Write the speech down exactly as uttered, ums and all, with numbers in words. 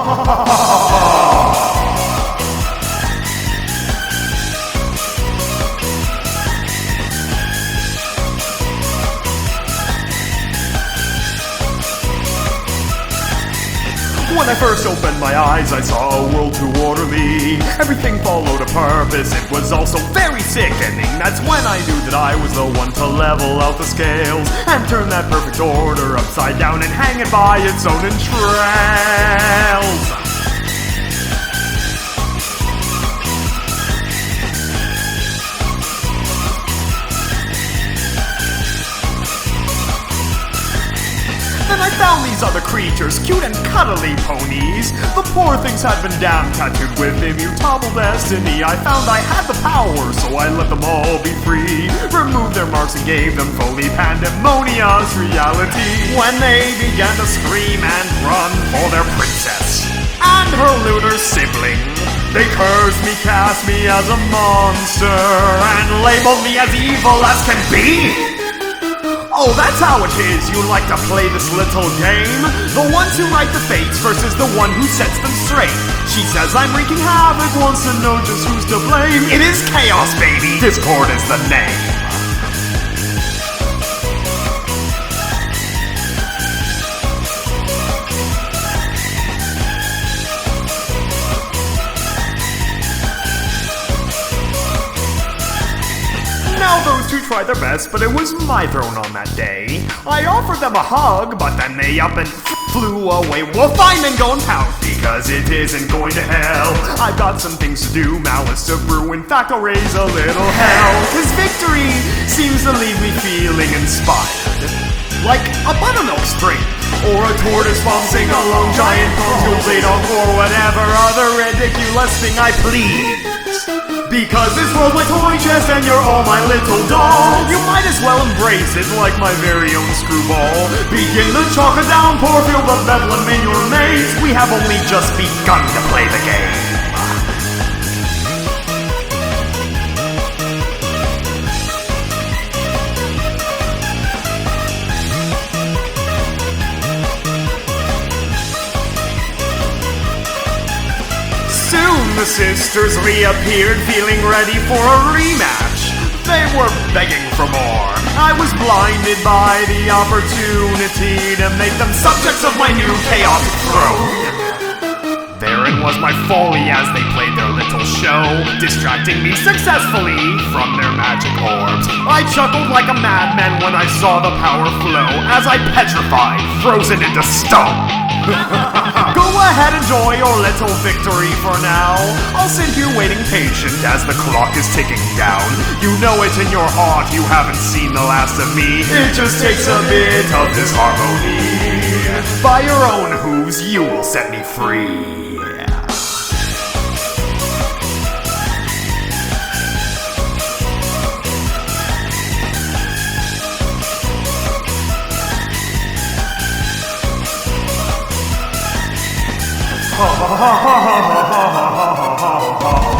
When I first opened my eyes, I saw a world to order me. Everything followed a purpose, it was also very sickening. That's when I knew that I was the one to level out the scales and turn that perfect order upside down and hang it by its own entrails. Then I found these other creatures, cute and cuddly ponies. The poor things had been damn tattooed with immutable destiny. I found I had the power, so I let them all be free. Removed their marks and gave them fully pandemonious reality. When they began to scream and run for their princess and her lunar sibling, they cursed me, cast me as a monster, and labeled me as evil as can be. Oh, that's how it is, you like to play this little game? The ones who write the fates versus the one who sets them straight. She says I'm wreaking havoc, wants to know just who's to blame. It is chaos, baby! Discord is the name. Now those two tried their best, but it was my throne on that day. I offered them a hug, but then they up and flew away. Well, fine, then go and pout, because it isn't going to hell. I've got some things to do, malice to brew. In fact, I'll raise a little hell. Cause victory seems to leave me feeling inspired, like a buttermilk spring, or a tortoise bouncing along giant puzzles, eight on or whatever other ridiculous thing I please. Because this world my toy chest and you're all my little dolls. You might as well embrace it like my very own screwball. Begin the chocolate downpour, feel the bedlam in your maze. We have only just begun to play the game. Soon the sisters reappeared, feeling ready for a rematch. They were begging for more. I was blinded by the opportunity to make them subjects of my new chaotic throne. Therein was my folly as they played their little show, distracting me successfully from their magic orbs. I chuckled like a madman when I saw the power flow, as I petrified, frozen into stone. Go ahead, enjoy your little victory for now. I'll sit here waiting patient as the clock is ticking down. You know it in your heart, you haven't seen the last of me. It just takes a bit of this harmony. By your own hooves, you will set me free. Ha ha ha ha ha ha ha ha ha ha.